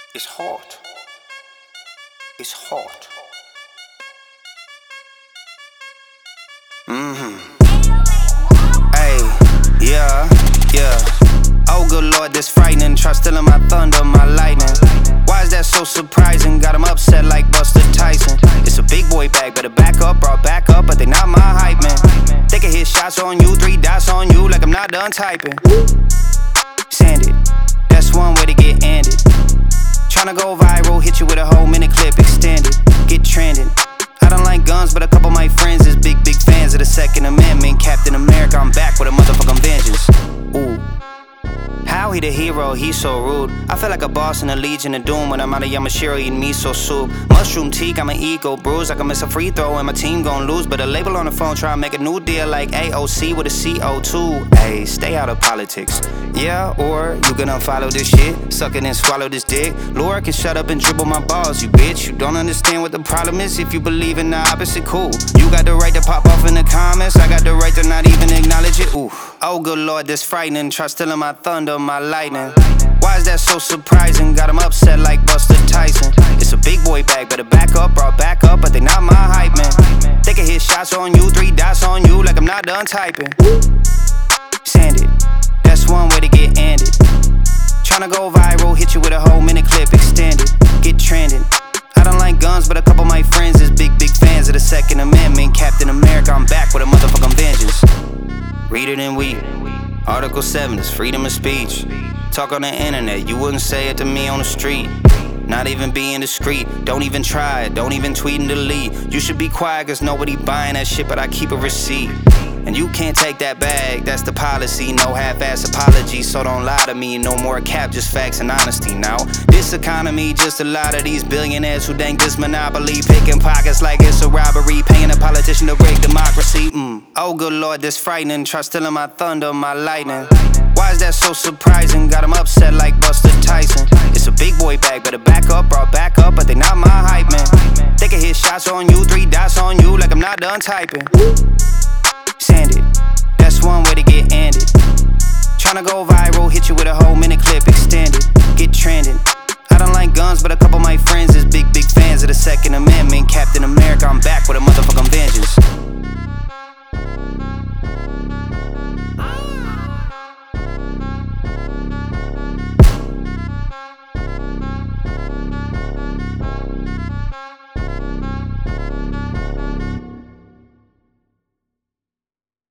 It's hot. It's hot. Hey, yeah. Oh good Lord, this frightening. Try stealing my thunder, my lightning. Why is that so surprising? Got him upset like Buster Tyson. It's a big boy bag, better back up, brought back up, but they not my hype man. They can hit shots on you, 3 dots on you, like I'm not done typing. Send it, that's one way to get ended. Tryna go viral, hit you with a whole minute clip extended. Get trending. I don't like guns, but a couple of my friends is big fans of the Second Amendment. Captain America, I'm back with a motherfucking vengeance. Ooh. How he the hero, he's so rude. I feel like a boss in a Legion of Doom when I'm out of Yamashiro eating miso soup. Mushroom teak, I'm an ego bruise. I can miss a free throw and my team gon' lose. But a label on the phone try to make a new deal like AOC with a CO2. Ayy, stay out of politics. Yeah, or you gonna unfollow this shit, suck it and swallow this dick. Laura can shut up and dribble my balls, you bitch. You don't understand what the problem is. If you believe in the opposite, cool. You got the right to pop off in the comments, I got the right to not even acknowledge it. Ooh. Oh good Lord, this frightening. Try stealing my thunder, my lightning. Why is that so surprising? Got him upset like Buster Tyson. It's a big boy bag, better back up, brought back up, but they not my hype man. They can hit shots on you, 3 dots on you, like I'm not done typing. Send it, that's one way to get ended. Tryna go viral, hit you with a whole minute clip extended. Get trending. I don't like guns, but a couple of my friends is big fans of the Second Amendment. Captain America, I'm back with a motherfucking vengeance. Read it and weep. Article 7 is freedom of speech. Talk on the internet, you wouldn't say it to me on the street. Not even being discreet, don't even try it, don't even tweet and delete. You should be quiet cause nobody buying that shit, but I keep a receipt. And you can't take that bag, that's the policy. No half-ass apology, so don't lie to me. No more cap, just facts and honesty now. This economy, just a lot of these billionaires who think this monopoly. Picking pockets like it's a robbery, paying a politician to rig democracy. Oh good Lord, this frightening. Try stealing my thunder, my lightning. Why is that so surprising? Got him upset like Buster Tyson. It's a big boy bag, better back up, brought back up, but they not my hype man. They can hit shots on you, 3 dots on you, like I'm not done typing. Send it, that's one way to get ended. Tryna go viral, hit you with a whole minute clip extended. Get trending. I don't like guns, but a couple of my friends is big fans of the Second Amendment. Captain America, I'm back with a motherfucking vengeance.